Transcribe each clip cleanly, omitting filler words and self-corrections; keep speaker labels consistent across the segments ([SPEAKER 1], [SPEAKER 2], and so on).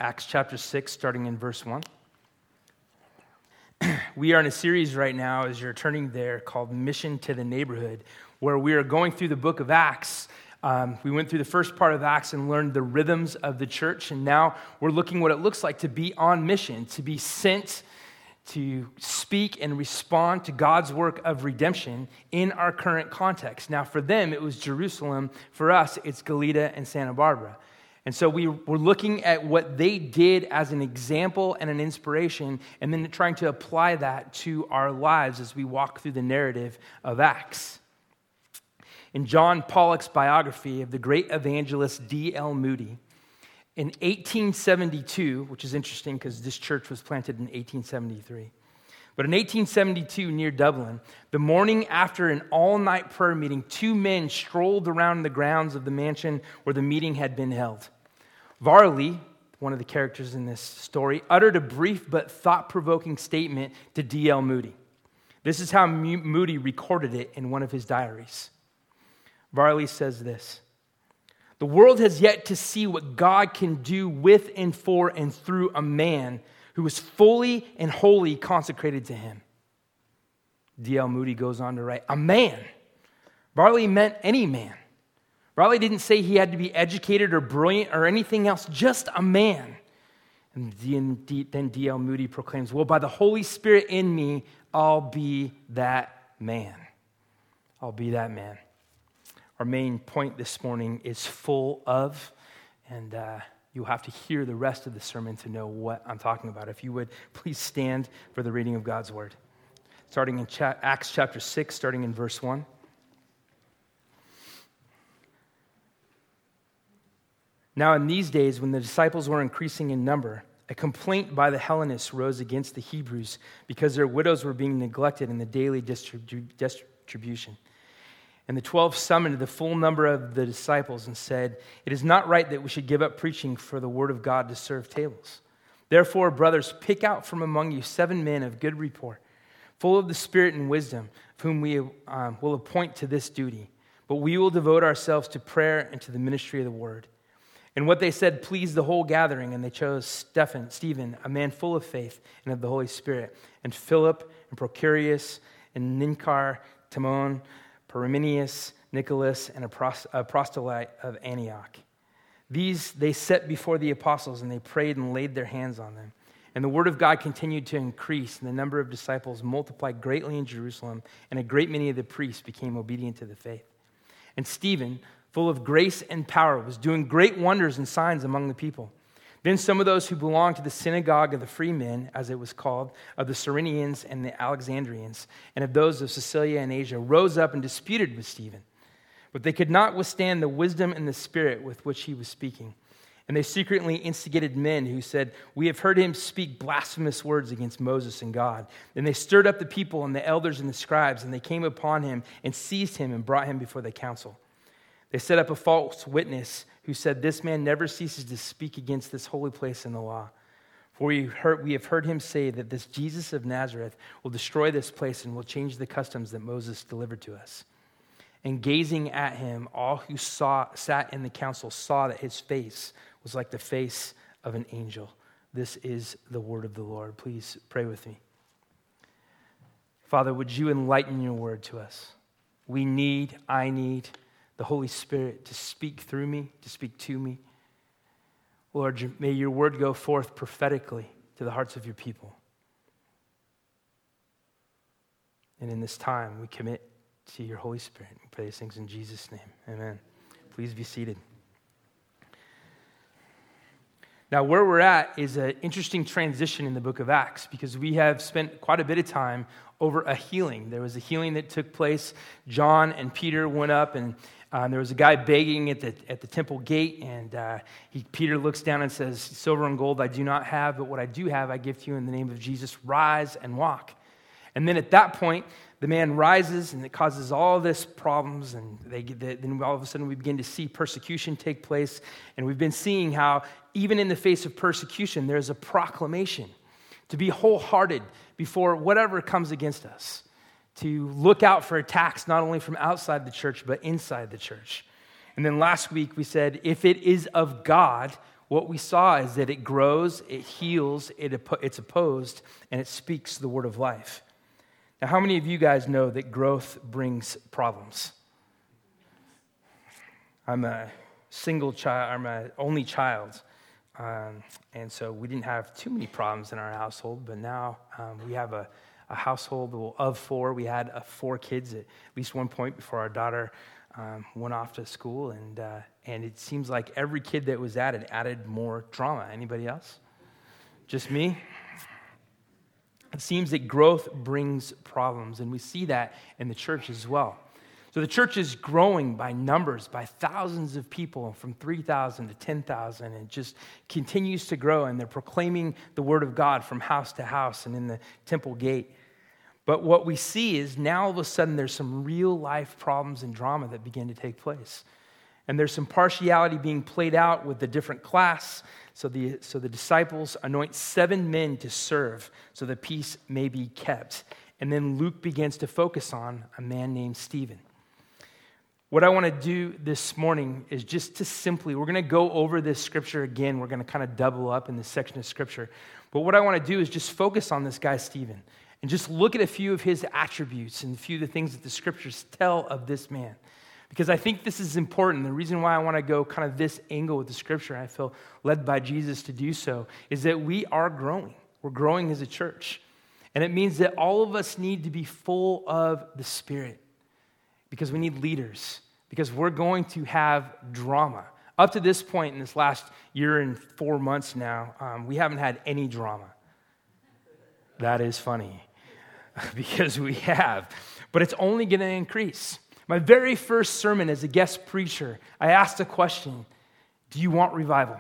[SPEAKER 1] Acts chapter 6, starting in verse 1. We are in a series right now, as you're turning there, called Mission to the Neighborhood, where we are going through the book of Acts. We went through the first part of Acts and learned the rhythms of the church, and now we're looking what it looks like to be on mission, to be sent to speak and respond to God's work of redemption in our current context. Now, for them, it was Jerusalem. For us, it's Goleta and Santa Barbara. And so we're looking at what they did as an example and an inspiration, and then trying to apply that to our lives as we walk through the narrative of Acts. In John Pollock's biography of the great evangelist D.L. Moody, in 1872, which is interesting because this church was planted in 1873, but in 1872 near Dublin, the morning after an all-night prayer meeting, two men strolled around the grounds of the mansion where the meeting had been held. Varley, one of the characters in this story, uttered a brief but thought-provoking statement to D.L. Moody. This is how Moody recorded it in one of his diaries. Varley says this: "The world has yet to see what God can do with and for and through a man who is fully and wholly consecrated to him." D.L. Moody goes on to write, "A man." Varley meant any man. Varley didn't say he had to be educated or brilliant or anything else, just a man. And then D.L. Moody proclaims, "Well, by the Holy Spirit in me, I'll be that man." I'll be that man. Our main point this morning is full of, and you'll have to hear the rest of the sermon to know what I'm talking about. If you would, please stand for the reading of God's word. Starting in Acts chapter 6, starting in verse 1. "Now in these days, when the disciples were increasing in number, a complaint by the Hellenists rose against the Hebrews because their widows were being neglected in the daily distribution. And the 12 summoned the full number of the disciples and said, 'It is not right that we should give up preaching for the word of God to serve tables. Therefore, brothers, pick out from among you 7 men of good report, full of the Spirit and wisdom, whom we will appoint to this duty. But we will devote ourselves to prayer and to the ministry of the word.' And what they said pleased the whole gathering, and they chose Stephen, a man full of faith and of the Holy Spirit, and Philip, and Procurius, and Nicanor, Timon, Parmenius, Nicholas, and a proselyte of Antioch. These they set before the apostles, and they prayed and laid their hands on them. And the word of God continued to increase, and the number of disciples multiplied greatly in Jerusalem, and a great many of the priests became obedient to the faith. And Stephen, full of grace and power, was doing great wonders and signs among the people. Then some of those who belonged to the synagogue of the free men, as it was called, of the Cyrenians and the Alexandrians, and of those of Cilicia and Asia, rose up and disputed with Stephen. But they could not withstand the wisdom and the spirit with which he was speaking. And they secretly instigated men who said, 'We have heard him speak blasphemous words against Moses and God.' Then they stirred up the people and the elders and the scribes, and they came upon him and seized him and brought him before the council. They set up a false witness who said, 'This man never ceases to speak against this holy place in the law. For we have heard him say that this Jesus of Nazareth will destroy this place and will change the customs that Moses delivered to us.' And gazing at him, all who sat in the council saw that his face was like the face of an angel." This is the word of the Lord. Please pray with me. Father, would you enlighten your word to us? I need the Holy Spirit to speak through me, to speak to me. Lord, may your word go forth prophetically to the hearts of your people. And in this time, we commit to your Holy Spirit. We pray these things in Jesus' name. Amen. Please be seated. Now, where we're at is an interesting transition in the book of Acts because we have spent quite a bit of time over a healing. There was a healing that took place. John and Peter went up, and there was a guy begging at the temple gate, and Peter looks down and says, "Silver and gold I do not have, but what I do have I give to you in the name of Jesus. Rise and walk." And then at that point, the man rises, and it causes all this problems, and then all of a sudden we begin to see persecution take place, and we've been seeing how even in the face of persecution, there's a proclamation to be wholehearted before whatever comes against us, to look out for attacks not only from outside the church, but inside the church. And then last week we said, if it is of God, what we saw is that it grows, it heals, it's opposed, and it speaks the word of life. Now, how many of you guys know that growth brings problems? I'm a single child, I'm an only child, and so we didn't have too many problems in our household, but now we have a household of 4. We had 4 kids at least one point before our daughter went off to school, and it seems like every kid that was added more drama. Anybody else? Just me? It seems that growth brings problems, and we see that in the church as well. So the church is growing by numbers, by thousands of people, from 3,000 to 10,000, and just continues to grow, and they're proclaiming the word of God from house to house and in the temple gate. But what we see is now all of a sudden there's some real life problems and drama that begin to take place. And there's some partiality being played out with the different class. So the disciples anoint 7 men to serve so the peace may be kept. And then Luke begins to focus on a man named Stephen. What I want to do this morning is just to simply, we're going to go over this scripture again. We're going to kind of double up in this section of scripture. But what I want to do is just focus on this guy, Stephen, and just look at a few of his attributes and a few of the things that the scriptures tell of this man. Because I think this is important. The reason why I want to go kind of this angle with the scripture, and I feel led by Jesus to do so, is that we are growing. We're growing as a church. And it means that all of us need to be full of the Spirit. Because we need leaders. Because we're going to have drama. Up to this point in this last year and 4 months now, we haven't had any drama. That is funny. Because we have. But it's only going to increase. My very first sermon as a guest preacher, I asked a question: do you want revival?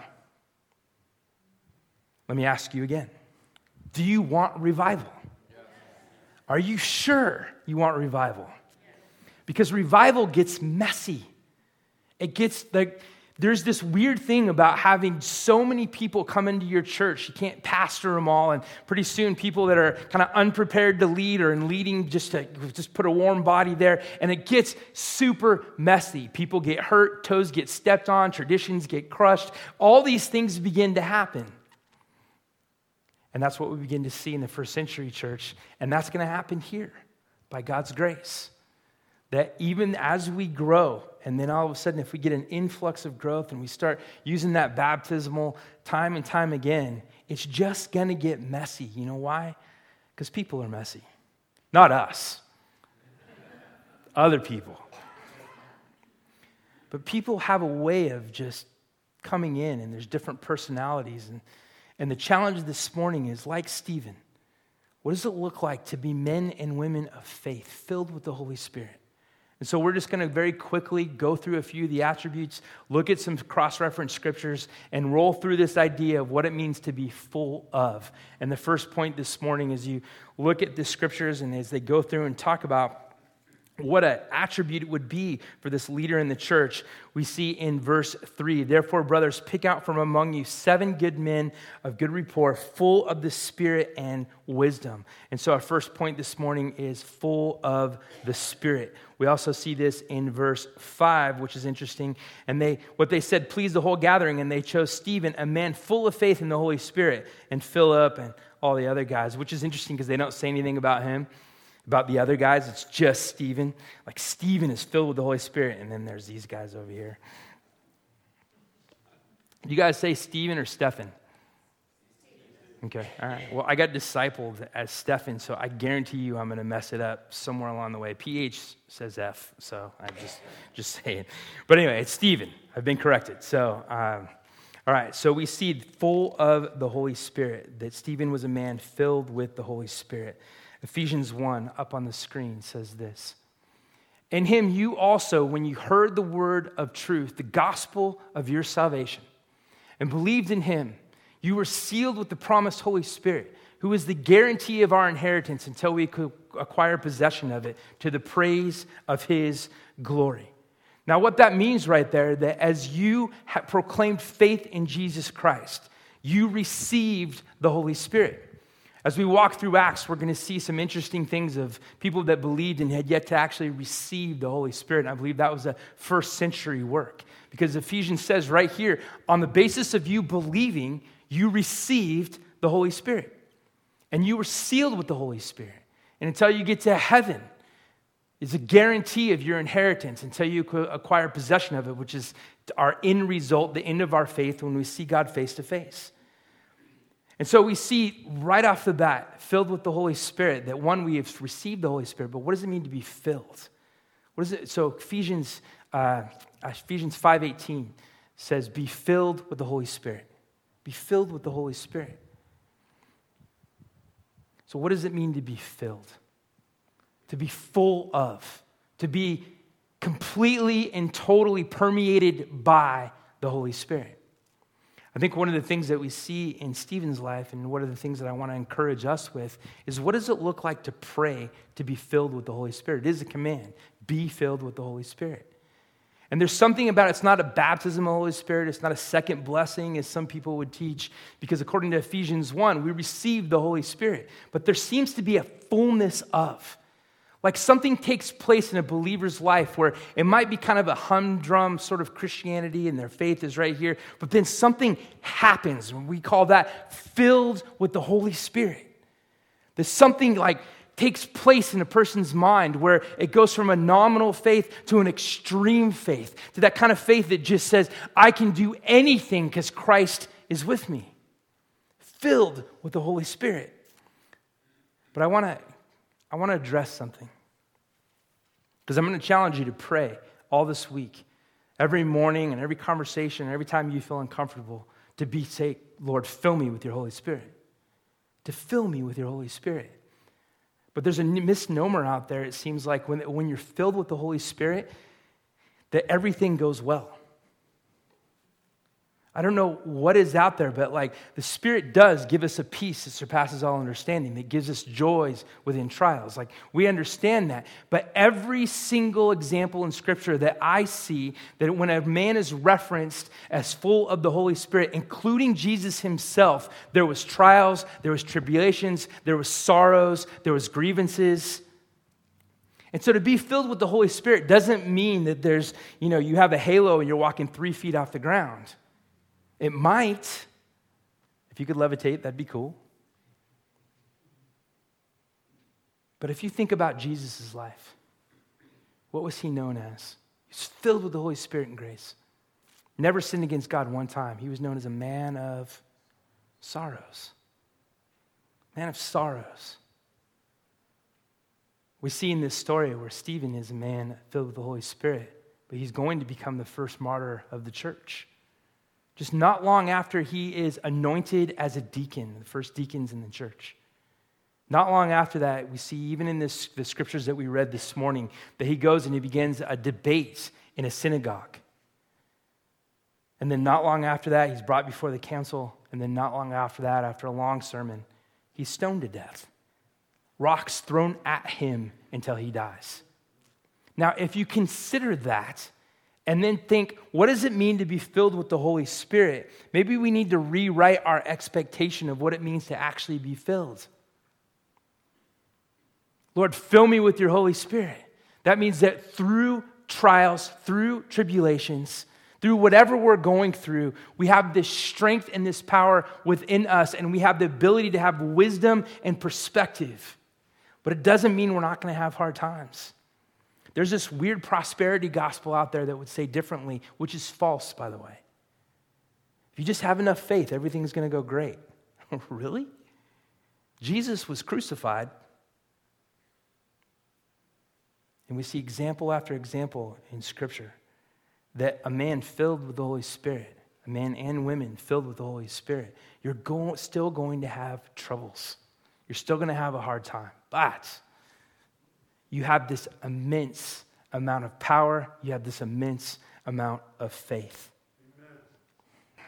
[SPEAKER 1] Let me ask you again. Do you want revival? Yes. Are you sure you want revival? Yes. Because revival gets messy. It gets there's this weird thing about having so many people come into your church. You can't pastor them all, and pretty soon people that are kind of unprepared to lead or in leading just put a warm body there, and it gets super messy. People get hurt, toes get stepped on, traditions get crushed. All these things begin to happen. And that's what we begin to see in the first century church, and that's going to happen here by God's grace. That even as we grow, and then all of a sudden if we get an influx of growth and we start using that baptismal time and time again, it's just going to get messy. You know why? Because people are messy. Not us. Other people. But people have a way of just coming in, and there's different personalities. And the challenge this morning is, like Stephen, what does it look like to be men and women of faith, filled with the Holy Spirit? And so we're just going to very quickly go through a few of the attributes, look at some cross-reference scriptures, and roll through this idea of what it means to be full of. And the first point this morning, as you look at the scriptures and as they go through and talk about what an attribute it would be for this leader in the church, we see in verse 3, "Therefore, brothers, pick out from among you 7 good men of good rapport, full of the Spirit and wisdom." And so our first point this morning is full of the Spirit. We also see this in verse 5, which is interesting. And what they said pleased the whole gathering, and they chose Stephen, a man full of faith in the Holy Spirit, and Philip and all the other guys, which is interesting because they don't say anything about him. About the other guys, it's just Stephen. Like Stephen is filled with the Holy Spirit, and then there's these guys over here. Do you guys say Stephen or Stephen? Okay, all right. Well, I got discipled as Stephen, so I guarantee you I'm going to mess it up somewhere along the way. PH says F, so I just say it. But anyway, it's Stephen. I've been corrected. So, all right, so we see full of the Holy Spirit, that Stephen was a man filled with the Holy Spirit. Ephesians 1 up on the screen says this: "In him you also, when you heard the word of truth, the gospel of your salvation, and believed in him, you were sealed with the promised Holy Spirit, who is the guarantee of our inheritance until we could acquire possession of it, to the praise of his glory." Now what that means right there, that as you have proclaimed faith in Jesus Christ, you received the Holy Spirit. As we walk through Acts, we're going to see some interesting things of people that believed and had yet to actually receive the Holy Spirit. And I believe that was a first century work, Because Ephesians says right here, on the basis of you believing, you received the Holy Spirit. And you were sealed with the Holy Spirit. And until you get to heaven, it's a guarantee of your inheritance until you acquire possession of it, which is our end result, the end of our faith when we see God face to face. And so we see right off the bat, filled with the Holy Spirit, that one, we have received the Holy Spirit, but what does it mean to be filled? What is it? So Ephesians 5:18 says, be filled with the Holy Spirit. Be filled with the Holy Spirit. So what does it mean to be filled? To be full of, to be completely and totally permeated by the Holy Spirit. I think one of the things that we see in Stephen's life, and one of the things that I want to encourage us with, is what does it look like to pray to be filled with the Holy Spirit? It is a command. Be filled with the Holy Spirit. And there's something about it. It's not a baptism of the Holy Spirit. It's not a second blessing, as some people would teach, because according to Ephesians 1, we received the Holy Spirit. But there seems to be a fullness of. Like something takes place in a believer's life where it might be kind of a humdrum sort of Christianity and their faith is right here, but then something happens, and we call that filled with the Holy Spirit. There's something like takes place in a person's mind where it goes from a nominal faith to an extreme faith, to that kind of faith that just says, I can do anything because Christ is with me. Filled with the Holy Spirit. But I want to address something. Because I'm going to challenge you to pray all this week, every morning and every conversation, every time you feel uncomfortable, to say, Lord, fill me with your Holy Spirit. To fill me with your Holy Spirit. But there's a misnomer out there, it seems like, when you're filled with the Holy Spirit, that everything goes well. I don't know what is out there, but like the Spirit does give us a peace that surpasses all understanding, that gives us joys within trials. Like we understand that. But every single example in Scripture that I see, that when a man is referenced as full of the Holy Spirit, including Jesus himself, there was trials, there was tribulations, there was sorrows, there was grievances. And so to be filled with the Holy Spirit doesn't mean that there's, you have a halo and you're walking 3 feet off the ground. It might. If you could levitate, that'd be cool. But if you think about Jesus' life, what was he known as? He was filled with the Holy Spirit and grace. Never sinned against God one time. He was known as a man of sorrows. Man of sorrows. We see in this story where Stephen is a man filled with the Holy Spirit, but he's going to become the first martyr of the church. Just not long after he is anointed as a deacon, the first deacons in the church. Not long after that, we see even in the scriptures that we read this morning, that he goes and he begins a debate in a synagogue. And then not long after that, he's brought before the council. And then not long after that, after a long sermon, he's stoned to death. Rocks thrown at him until he dies. Now, if you consider that, and then think, what does it mean to be filled with the Holy Spirit? Maybe we need to rewrite our expectation of what it means to actually be filled. Lord, fill me with your Holy Spirit. That means that through trials, through tribulations, through whatever we're going through, we have this strength and this power within us, and we have the ability to have wisdom and perspective. But it doesn't mean we're not going to have hard times. There's this weird prosperity gospel out there that would say differently, which is false, by the way. If you just have enough faith, everything's going to go great. Really? Jesus was crucified. And we see example after example in Scripture that a man filled with the Holy Spirit, a man and women filled with the Holy Spirit, you're still going to have troubles. You're still going to have a hard time. But you have this immense amount of power. You have this immense amount of faith. Amen.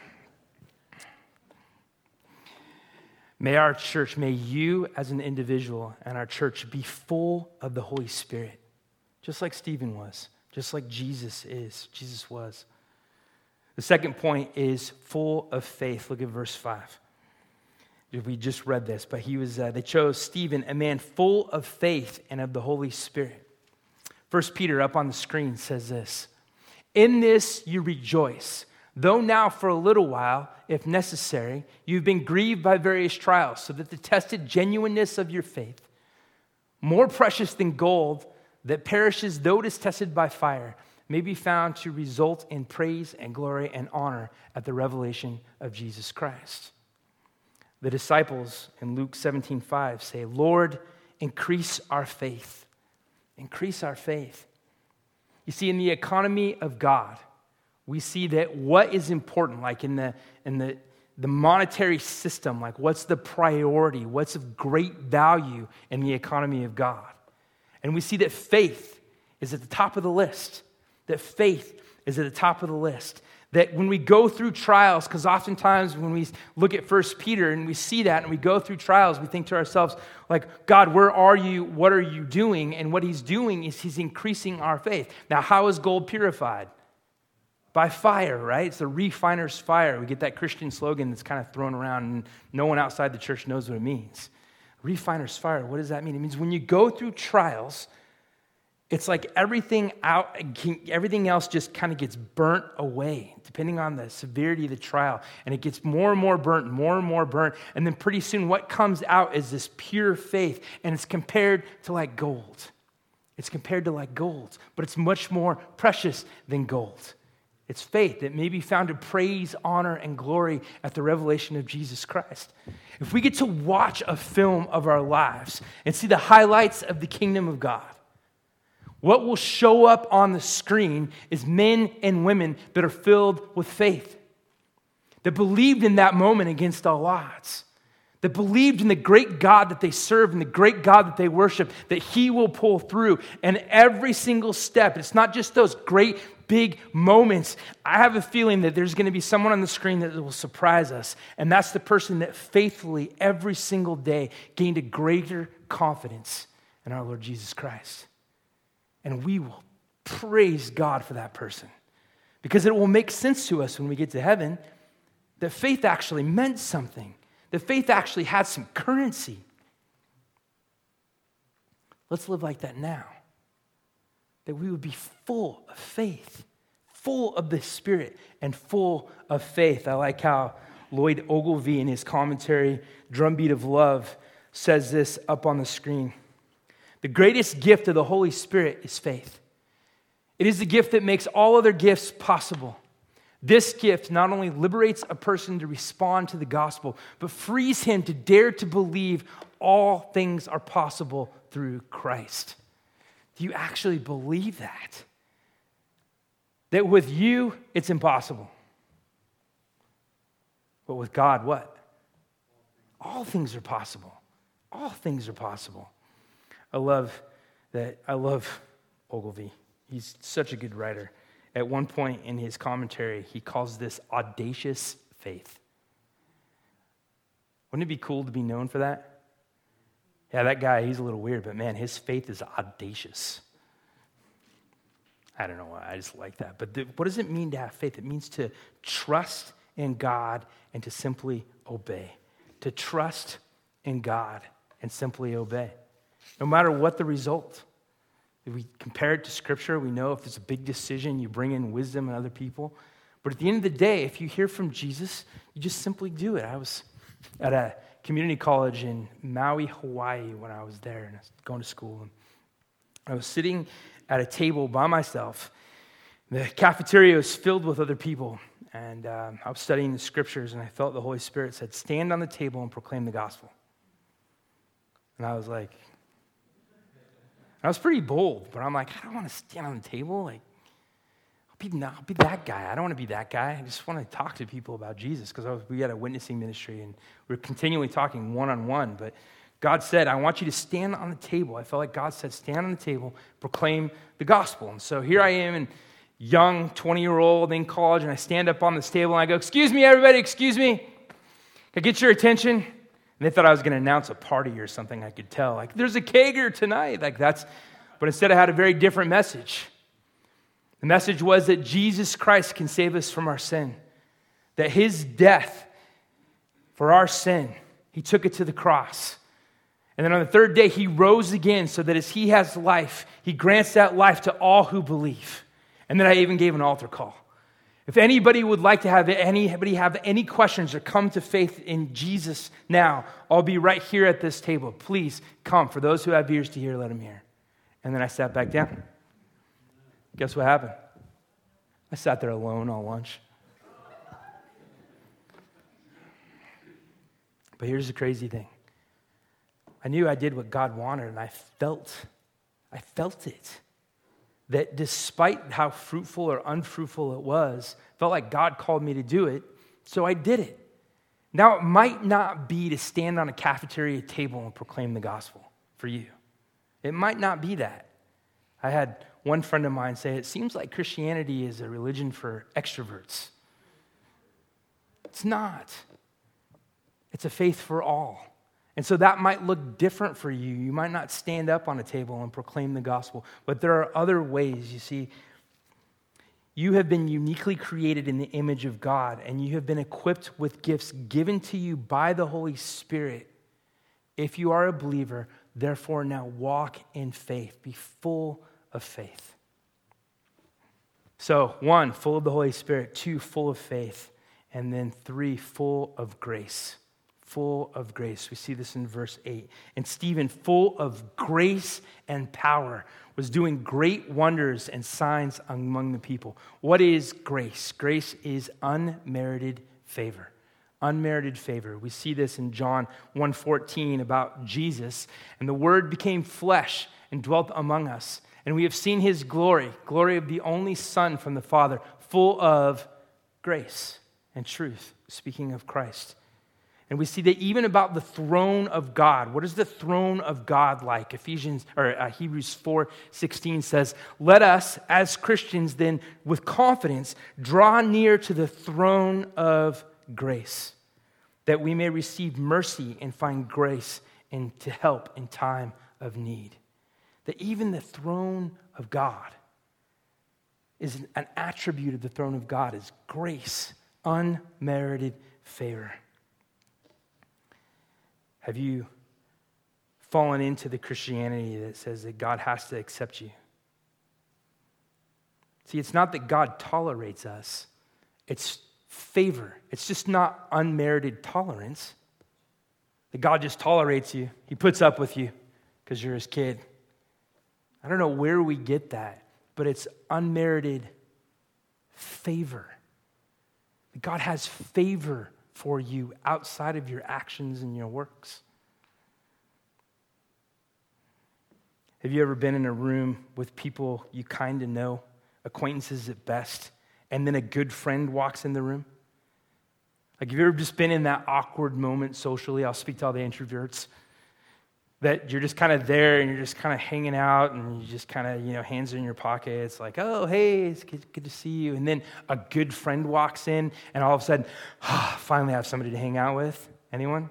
[SPEAKER 1] May our church, may you as an individual and our church be full of the Holy Spirit, just like Stephen was, just like Jesus was. The second point is full of faith. Look at verse 5. We just read this, but they chose Stephen, a man full of faith and of the Holy Spirit. 1 Peter up on the screen says this, In this you rejoice, though now for a little while, if necessary, you've been grieved by various trials, so that the tested genuineness of your faith, more precious than gold that perishes though it is tested by fire, may be found to result in praise and glory and honor at the revelation of Jesus Christ. The disciples in Luke 17:5 say, Lord, increase our faith. Increase our faith. You see, in the economy of God, we see that what is important, like in the monetary system, like what's the priority, what's of great value in the economy of God. And we see that faith is at the top of the list. That faith is at the top of the list. That when we go through trials, because oftentimes when we look at 1 Peter and we see that and we go through trials, we think to ourselves, like, God, where are you? What are you doing? And what he's doing is he's increasing our faith. Now, how is gold purified? By fire, right? It's the refiner's fire. We get that Christian slogan that's kind of thrown around and no one outside the church knows what it means. Refiner's fire, what does that mean? It means when you go through trials, it's like everything else just kind of gets burnt away, depending on the severity of the trial. And it gets more and more burnt, more and more burnt. And then pretty soon what comes out is this pure faith. And it's compared to like gold. It's compared to like gold, but it's much more precious than gold. It's faith that may be found to praise, honor, and glory at the revelation of Jesus Christ. If we get to watch a film of our lives and see the highlights of the kingdom of God, what will show up on the screen is men and women that are filled with faith, that believed in that moment against all odds, that believed in the great God that they serve and the great God that they worship, that he will pull through. And every single step, it's not just those great big moments. I have a feeling that there's going to be someone on the screen that will surprise us. And that's the person that faithfully every single day gained a greater confidence in our Lord Jesus Christ. And we will praise God for that person. Because it will make sense to us when we get to heaven that faith actually meant something. That faith actually had some currency. Let's live like that now. That we would be full of faith, full of the Spirit, and full of faith. I like how Lloyd Ogilvie in his commentary, Drumbeat of Love, says this up on the screen. The greatest gift of the Holy Spirit is faith. It is the gift that makes all other gifts possible. This gift not only liberates a person to respond to the gospel, but frees him to dare to believe all things are possible through Christ. Do you actually believe that? That with you, it's impossible. But with God, what? All things are possible. All things are possible. I love Ogilvie. He's such a good writer. At one point in his commentary, he calls this audacious faith. Wouldn't it be cool to be known for that? Yeah, that guy, he's a little weird, but man, his faith is audacious. I don't know why, I just like that. But what does it mean to have faith? It means to trust in God and to simply obey. To trust in God and simply obey. No matter what the result. If we compare it to Scripture, we know if it's a big decision, you bring in wisdom and other people. But at the end of the day, if you hear from Jesus, you just simply do it. I was at a community college in Maui, Hawaii when I was there, and I was going to school. And I was sitting at a table by myself. The cafeteria was filled with other people, and I was studying the Scriptures, and I felt the Holy Spirit said, stand on the table and proclaim the gospel. And I was like, I was pretty bold, but I'm like, I don't want to stand on the table. Like, I'll be that guy. I don't want to be that guy. I just want to talk to people about Jesus because we had a witnessing ministry and we were continually talking one-on-one. But God said, I want you to stand on the table. I felt like God said, stand on the table, proclaim the gospel. And so here I am, and young 20-year-old in college, and I stand up on this table and I go, excuse me, everybody, excuse me. Can I get your attention? And they thought I was going to announce a party or something, I could tell. Like, there's a kegger tonight. But instead I had a very different message. The message was that Jesus Christ can save us from our sin. That his death for our sin, he took it to the cross. And then on the third day, he rose again so that as he has life, he grants that life to all who believe. And then I even gave an altar call. If anybody would like to have any questions or come to faith in Jesus now, I'll be right here at this table. Please come. For those who have ears to hear, let them hear. And then I sat back down. Guess what happened? I sat there alone all lunch. But here's the crazy thing. I knew I did what God wanted, and I felt it. That despite how fruitful or unfruitful it was, felt like God called me to do it, so I did it. Now, it might not be to stand on a cafeteria table and proclaim the gospel for you. It might not be that. I had one friend of mine say, it seems like Christianity is a religion for extroverts. It's not. It's a faith for all. And so that might look different for you. You might not stand up on a table and proclaim the gospel, but there are other ways. You see, you have been uniquely created in the image of God, and you have been equipped with gifts given to you by the Holy Spirit. If you are a believer, therefore now walk in faith. Be full of faith. So 1, full of the Holy Spirit. 2, full of faith. And then 3, full of grace. Full of grace. We see this in verse 8. And Stephen, full of grace and power, was doing great wonders and signs among the people. What is grace? Grace is unmerited favor. Unmerited favor. We see this in John 1:14 about Jesus. And the Word became flesh and dwelt among us. And we have seen his glory, glory of the only Son from the Father, full of grace and truth, speaking of Christ. And we see that even about the throne of God. What is the throne of God like? Hebrews 4:16 says, let us, as Christians, then with confidence, draw near to the throne of grace, that we may receive mercy and find grace and to help in time of need. That even the throne of God is an attribute of the throne of God, is grace, unmerited favor. Have you fallen into the Christianity that says that God has to accept you? See, it's not that God tolerates us. It's favor. It's just not unmerited tolerance. That God just tolerates you. He puts up with you because you're his kid. I don't know where we get that, but it's unmerited favor. God has favor for you outside of your actions and your works. Have you ever been in a room with people you kind of know, acquaintances at best, and then a good friend walks in the room? Like, have you ever just been in that awkward moment socially? I'll speak to all the introverts. That you're just kind of there and you're just kind of hanging out and you just kind of, hands in your pocket. It's like, oh, hey, it's good to see you. And then a good friend walks in and all of a sudden, finally I have somebody to hang out with. Anyone?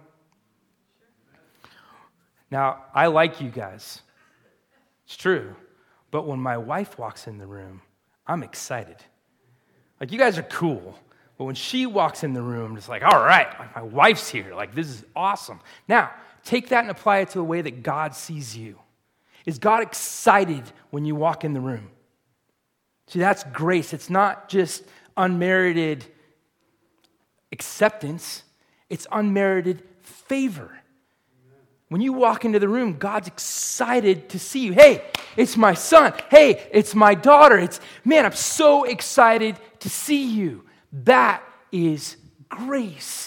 [SPEAKER 1] Now, I like you guys. It's true. But when my wife walks in the room, I'm excited. Like, you guys are cool. But when she walks in the room, it's like, all right, my wife's here. Like, this is awesome. Now, take that and apply it to the way that God sees you. Is God excited when you walk in the room? See, that's grace. It's not just unmerited acceptance. It's unmerited favor. When you walk into the room, God's excited to see you. Hey, it's my son. Hey, it's my daughter. Man, I'm so excited to see you. That is grace.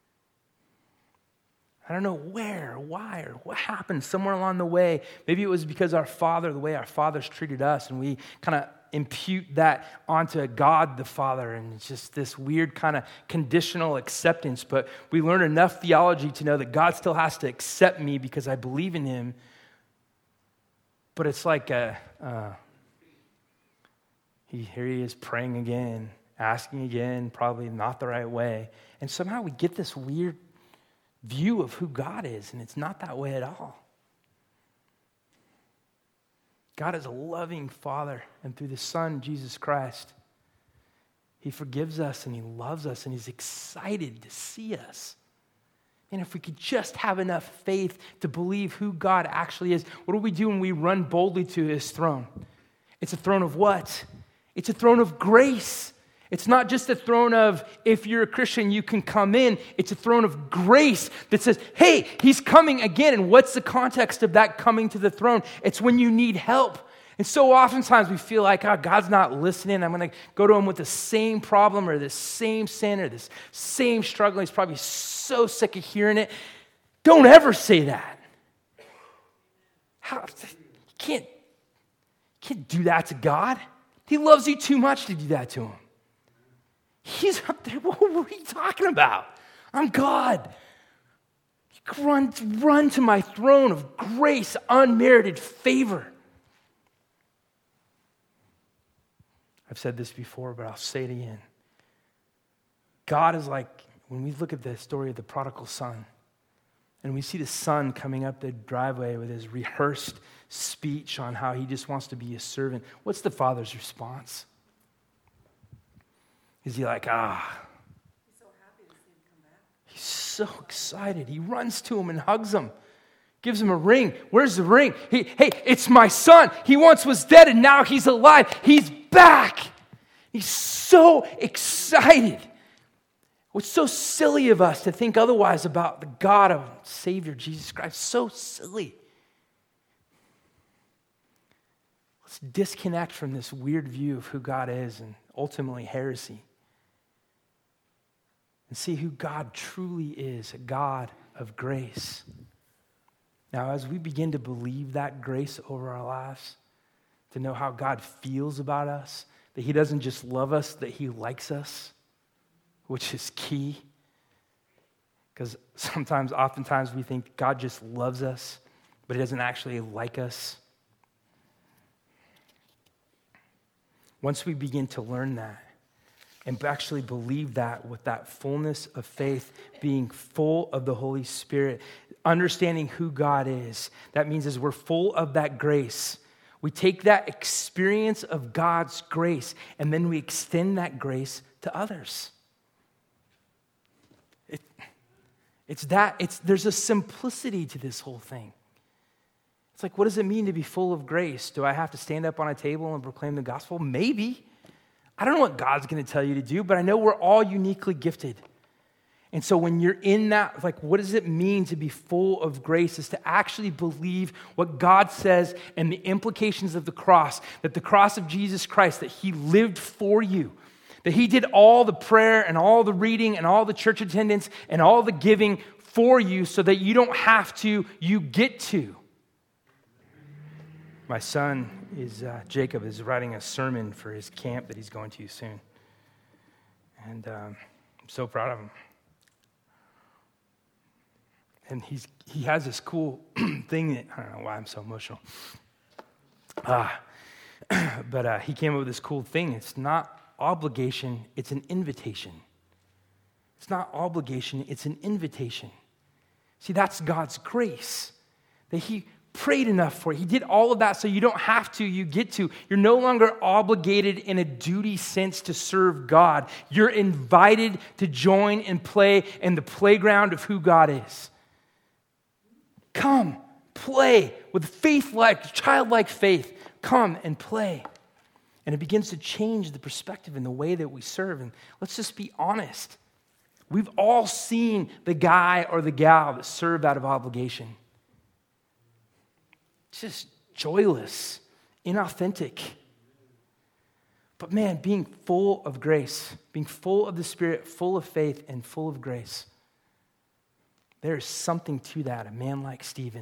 [SPEAKER 1] I don't know where, or why, or what happened somewhere along the way. Maybe it was because the way our fathers treated us, and we kind of impute that onto God the Father, and it's just this weird kind of conditional acceptance. But we learn enough theology to know that God still has to accept me because I believe in him. But it's like here he is praying again, asking again, probably not the right way. And somehow we get this weird view of who God is, and it's not that way at all. God is a loving Father, and through the Son, Jesus Christ, he forgives us and he loves us and he's excited to see us. And if we could just have enough faith to believe who God actually is, what do we do when we run boldly to his throne? It's a throne of what? It's a throne of grace. It's not just a throne of, if you're a Christian, you can come in. It's a throne of grace that says, hey, he's coming again. And what's the context of that coming to the throne? It's when you need help. And so oftentimes we feel like, God's not listening. I'm going to go to him with the same problem or this same sin or this same struggle. He's probably so sick of hearing it. Don't ever say that. You can't do that to God. He loves you too much to do that to him. He's up there. What are you talking about? I'm God. Run to my throne of grace, unmerited favor. I've said this before, but I'll say it again. God is like, when we look at the story of the prodigal son, and we see the son coming up the driveway with his rehearsed speech on how he just wants to be a servant, what's the father's response? Is he like,
[SPEAKER 2] He's so happy to see him come back.
[SPEAKER 1] He's so excited. He runs to him and hugs him, gives him a ring. Where's the ring? Hey, it's my son. He once was dead and now he's alive. He's back. He's so excited. What's so silly of us to think otherwise about the God of Savior Jesus Christ? So silly. Let's disconnect from this weird view of who God is and ultimately heresy. And see who God truly is, a God of grace. Now, as we begin to believe that grace over our lives, to know how God feels about us, that he doesn't just love us, that he likes us, which is key. Because oftentimes we think God just loves us, but he doesn't actually like us. Once we begin to learn that, and actually believe that with that fullness of faith, being full of the Holy Spirit, understanding who God is. That means as we're full of that grace, we take that experience of God's grace and then we extend that grace to others. There's a simplicity to this whole thing. It's like, what does it mean to be full of grace? Do I have to stand up on a table and proclaim the gospel? Maybe. I don't know what God's going to tell you to do, but I know we're all uniquely gifted. And so when you're in that, like, what does it mean to be full of grace? Is to actually believe what God says and the implications of the cross, that the cross of Jesus Christ, that he lived for you, that he did all the prayer and all the reading and all the church attendance and all the giving for you so that you don't have to, you get to. My son Jacob is writing a sermon for his camp that he's going to soon. And I'm so proud of him. And he has this cool thing that, I don't know why I'm so emotional. But he came up with this cool thing. It's not obligation, it's an invitation. It's not obligation, it's an invitation. See, that's God's grace. That he prayed enough for it. He did all of that so you don't have to, you get to. You're no longer obligated in a duty sense to serve God. You're invited to join and play in the playground of who God is. Come, play with faith-like, childlike faith. Come and play. And it begins to change the perspective and the way that we serve. And let's just be honest. We've all seen the guy or the gal that served out of obligation. It's just joyless, inauthentic. But man, being full of grace, being full of the Spirit, full of faith, and full of grace, there's something to that, a man like Stephen.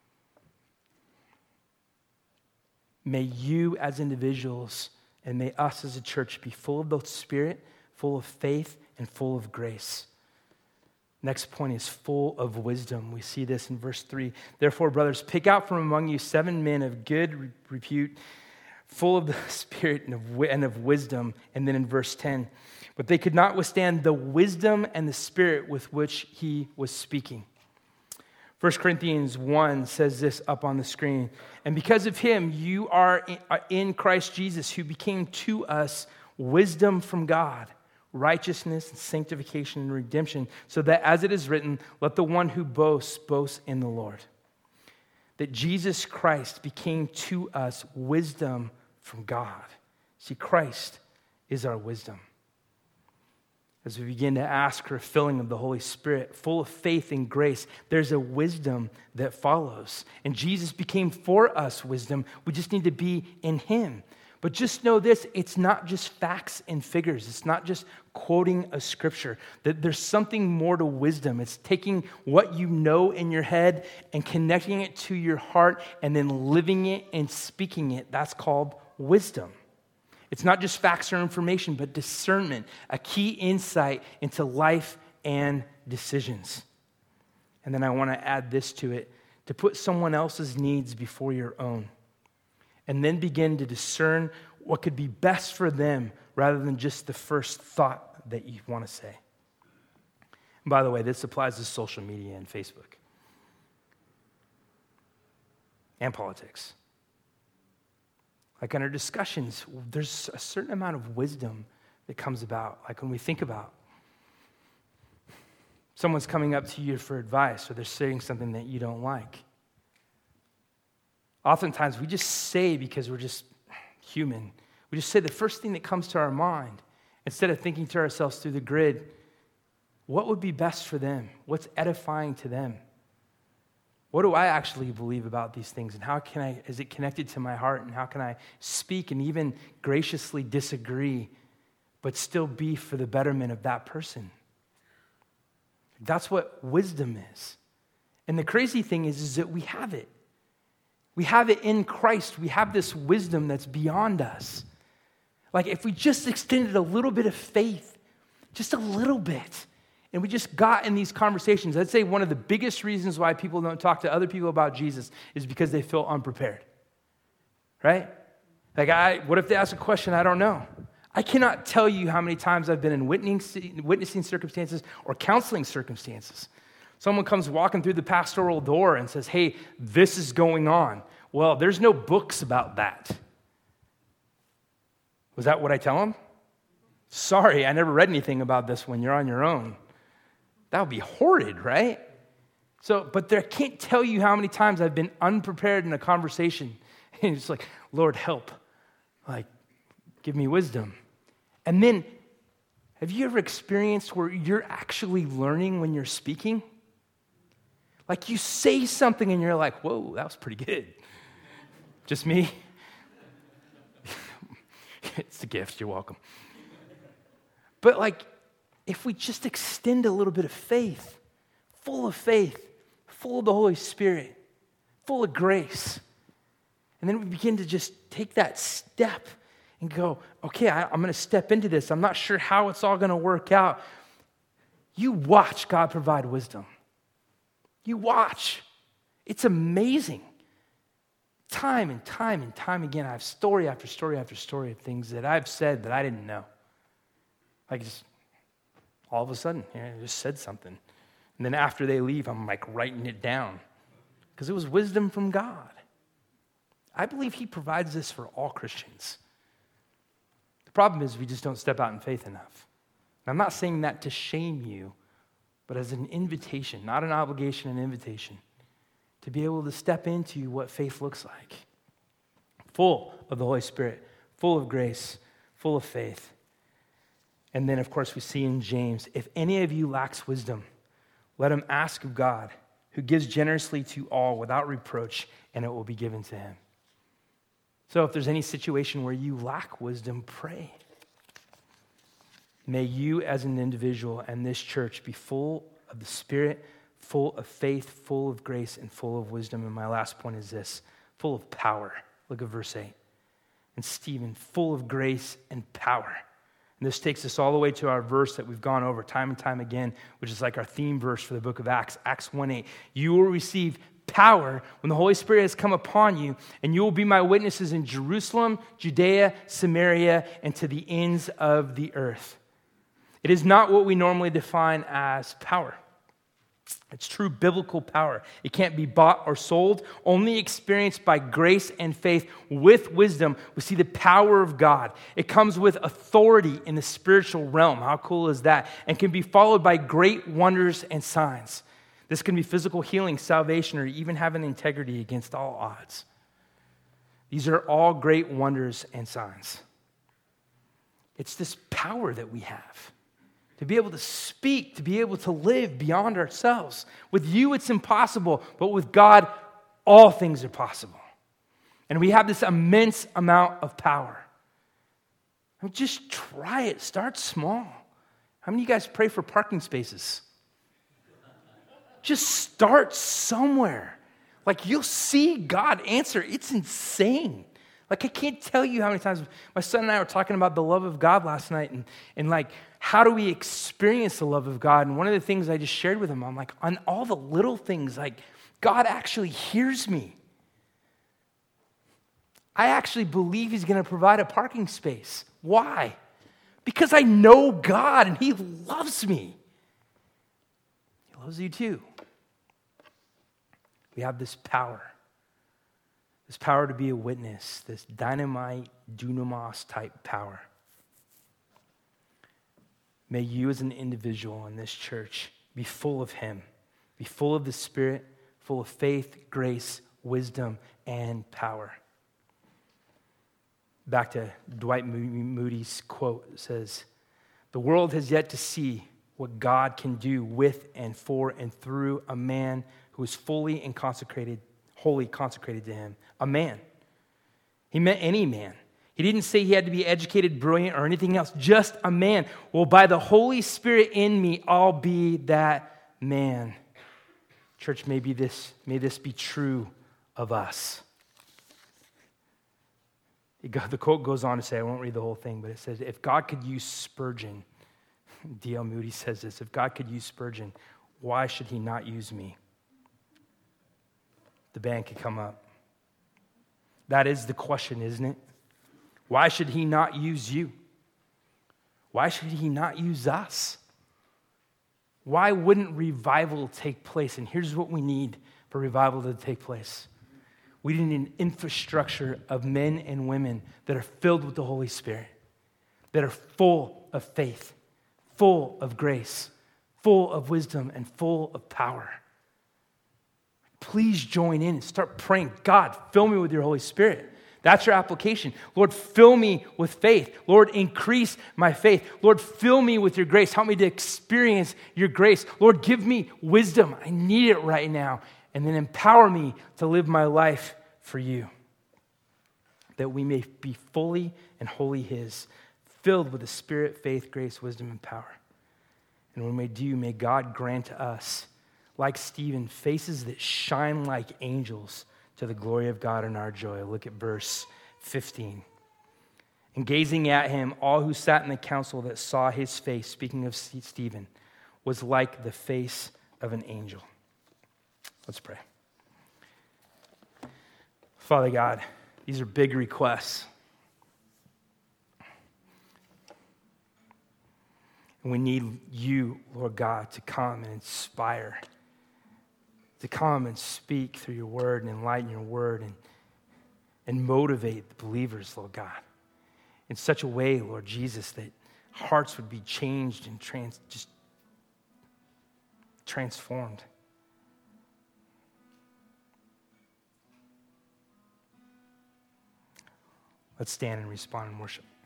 [SPEAKER 1] May you as individuals and may us as a church be full of the Spirit, full of faith, and full of grace. Next point is full of wisdom. We see this in verse 3. Therefore, brothers, pick out from among you 7 men of good repute, full of the Spirit and of wisdom. And then in verse 10, but they could not withstand the wisdom and the Spirit with which he was speaking. 1 Corinthians 1 says this up on the screen. And because of him, you are in Christ Jesus, who became to us wisdom from God, righteousness and sanctification and redemption, so that as it is written, let the one who boasts, boast in the Lord. That Jesus Christ became to us wisdom from God. See, Christ is our wisdom. As we begin to ask for a filling of the Holy Spirit, full of faith and grace, there's a wisdom that follows. And Jesus became for us wisdom. We just need to be in him. But just know this, it's not just facts and figures. It's not just quoting a scripture. That there's something more to wisdom. It's taking what you know in your head and connecting it to your heart and then living it and speaking it. That's called wisdom. It's not just facts or information, but discernment, a key insight into life and decisions. And then I want to add this to it, to put someone else's needs before your own. And then begin to discern what could be best for them rather than just the first thought that you want to say. And by the way, this applies to social media and Facebook and politics. Like in our discussions, there's a certain amount of wisdom that comes about. Like when we think about someone's coming up to you for advice or they're saying something that you don't like. Oftentimes we just say, because we're just human, we just say the first thing that comes to our mind instead of thinking to ourselves through the grid, what would be best for them? What's edifying to them? What do I actually believe about these things, and how is it connected to my heart, and how can I speak and even graciously disagree, but still be for the betterment of that person? That's what wisdom is. And the crazy thing is that we have it. We have it in Christ. We have this wisdom that's beyond us. Like if we just extended a little bit of faith, just a little bit, and we just got in these conversations. I'd say one of the biggest reasons why people don't talk to other people about Jesus is because they feel unprepared, right? Like, what if they ask a question I don't know? I cannot tell you how many times I've been in witnessing circumstances or counseling circumstances. Someone comes walking through the pastoral door and says, hey, this is going on. Well, there's no books about that. Was that what I tell them? Sorry, I never read anything about this when you're on your own. That would be horrid, right? But I can't tell you how many times I've been unprepared in a conversation. And it's like, Lord, help. Like, give me wisdom. And then, have you ever experienced where you're actually learning when you're speaking? Like you say something and you're like, whoa, that was pretty good. Just me? It's a gift, you're welcome. But like, if we just extend a little bit of faith, full of the Holy Spirit, full of grace, and then we begin to just take that step and go, okay, I'm going to step into this. I'm not sure how it's all going to work out. You watch God provide wisdom. You watch. It's amazing. Time and time and time again, I have story after story after story of things that I've said that I didn't know. Like just all of a sudden, I just said something. And then after they leave, I'm like writing it down because it was wisdom from God. I believe he provides this for all Christians. The problem is we just don't step out in faith enough. And I'm not saying that to shame you, but as an invitation, not an obligation, an invitation to be able to step into what faith looks like. Full of the Holy Spirit, full of grace, full of faith. And then, of course, we see in James, if any of you lacks wisdom, let him ask of God, who gives generously to all without reproach, and it will be given to him. So if there's any situation where you lack wisdom, pray. May you as an individual and this church be full of the Spirit, full of faith, full of grace, and full of wisdom. And my last point is this, full of power. Look at verse 8. And Stephen, full of grace and power. And this takes us all the way to our verse that we've gone over time and time again, which is like our theme verse for the book of Acts, Acts 1:8. You will receive power when the Holy Spirit has come upon you, and you will be my witnesses in Jerusalem, Judea, Samaria, and to the ends of the earth. It is not what we normally define as power. It's true biblical power. It can't be bought or sold, only experienced by grace and faith with wisdom. We see the power of God. It comes with authority in the spiritual realm. How cool is that? And can be followed by great wonders and signs. This can be physical healing, salvation, or even having integrity against all odds. These are all great wonders and signs. It's this power that we have to be able to speak, to be able to live beyond ourselves. With you, it's impossible, but with God, all things are possible. And we have this immense amount of power. Just try it. Start small. How many of you guys pray for parking spaces? Just start somewhere. Like, you'll see God answer. It's insane. Like, I can't tell you how many times my son and I were talking about the love of God last night and like, how do we experience the love of God? And one of the things I just shared with him, I'm like, on all the little things, like, God actually hears me. I actually believe he's going to provide a parking space. Why? Because I know God and he loves me. He loves you too. We have this power to be a witness, this dynamite, dunamis type power. May you as an individual in this church be full of him, be full of the Spirit, full of faith, grace, wisdom, and power. Back to Dwight Moody's quote, it says, "The world has yet to see what God can do with and for and through a man who is fully and wholly consecrated to him." A man. He meant any man. He didn't say he had to be educated, brilliant, or anything else. Just a man. Well, by the Holy Spirit in me, I'll be that man. Church, may this be true of us. The quote goes on to say, I won't read the whole thing, but it says, if God could use Spurgeon, D.L. Moody says this, if God could use Spurgeon, why should he not use me? The band could come up. That is the question, isn't it? Why should he not use you? Why should he not use us? Why wouldn't revival take place? And here's what we need for revival to take place. We need an infrastructure of men and women that are filled with the Holy Spirit, that are full of faith, full of grace, full of wisdom, and full of power. Please join in and start praying, God, fill me with your Holy Spirit. That's your application. Lord, fill me with faith. Lord, increase my faith. Lord, fill me with your grace. Help me to experience your grace. Lord, give me wisdom. I need it right now. And then empower me to live my life for you, that we may be fully and wholly his, filled with the Spirit, faith, grace, wisdom, and power. And when we do, may God grant to us, like Stephen, faces that shine like angels to the glory of God and our joy. Look at verse 15. And gazing at him, all who sat in the council that saw his face, speaking of Stephen, was like the face of an angel. Let's pray. Father God, these are big requests. And we need you, Lord God, to come and inspire, to come and speak through your word and enlighten your word and motivate the believers, Lord God, in such a way, Lord Jesus, that hearts would be changed and just transformed. Let's stand and respond in worship.